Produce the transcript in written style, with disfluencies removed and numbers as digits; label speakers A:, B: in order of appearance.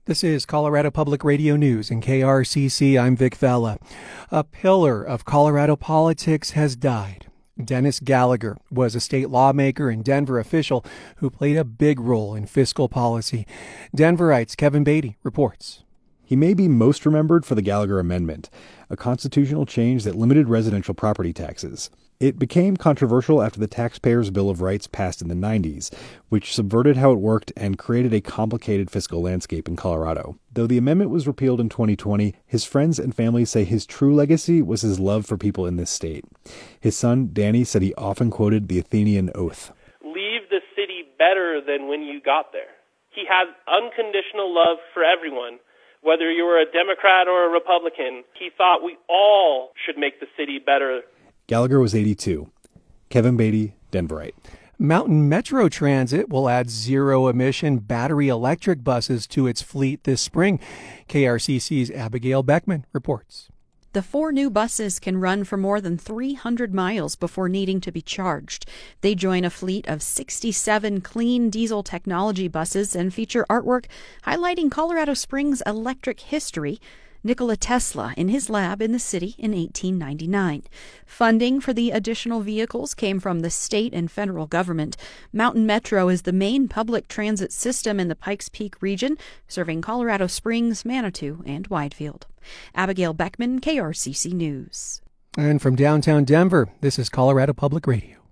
A: This is Colorado Public Radio News and KRCC. I'm Vic Vella. A pillar of Colorado politics has died. Dennis Gallagher was a state lawmaker and Denver official who played a big role in fiscal policy. Denverite's Kevin Beatty reports.
B: He may be most remembered for the Gallagher Amendment, a constitutional change that limited residential property taxes. It became controversial after the Taxpayers' Bill of Rights passed in the 90s, which subverted how it worked and created a complicated fiscal landscape in Colorado. Though the amendment was repealed in 2020, his friends and family say his true legacy was his love for people in this state. His son, Danny, said he often quoted the Athenian oath.
C: Leave the city better than when you got there. He had unconditional love for everyone. Whether you were a Democrat or a Republican, he thought we all should make the city better.
B: Gallagher was 82. Kevin Beatty, Denverite.
A: Mountain Metro Transit will add zero-emission battery electric buses to its fleet this spring. KRCC's Abigail Beckman reports.
D: The 4 new buses can run for more than 300 miles before needing to be charged. They join a fleet of 67 clean diesel technology buses and feature artwork highlighting Colorado Springs' electric history. Nikola Tesla in his lab in the city in 1899. Funding for the additional vehicles came from the state and federal government. Mountain Metro is the main public transit system in the Pikes Peak region, serving Colorado Springs, Manitou, and Widefield. Abigail Beckman, KRCC News.
A: And from downtown Denver, this is Colorado Public Radio.